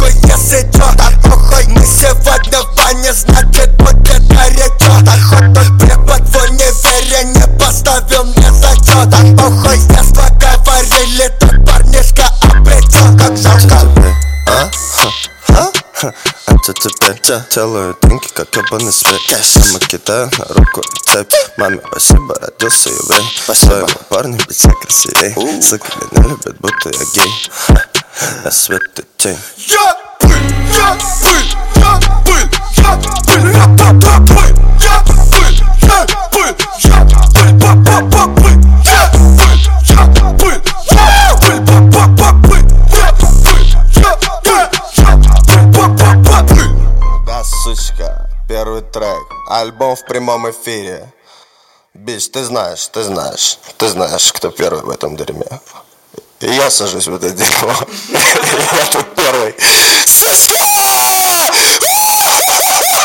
похуй, если чё, да похуй. Мы сегодня в бане, значит будет горячо. Да хоть тот препод в универе не поставил мне зачёт. Да похуй, с детства говорили, тот парнишка обречён, как жалко. А теперь делаю деньги, как ебаный свет. Мама кидаю на руку цепь. Маме спасибо, родился еврей. Своего парня ведь все красивей. Сука меня любят, будто я гей. Я свет и тень. Я пыль, я пыль, я пыль, я пыль, я пыль, я пыль, я пыль, я пыль, па-па-па пыль, я пыль, я пыль, я пыль, па-па-па пыль, я пыль, я пыль, я пыль, па-па-па пыль. Да, сучка, первый трек, альбом в прямом эфире. Бич, ты знаешь, кто первый в этом дерьме. И я сажусь в это дерьмо. Я тут первый.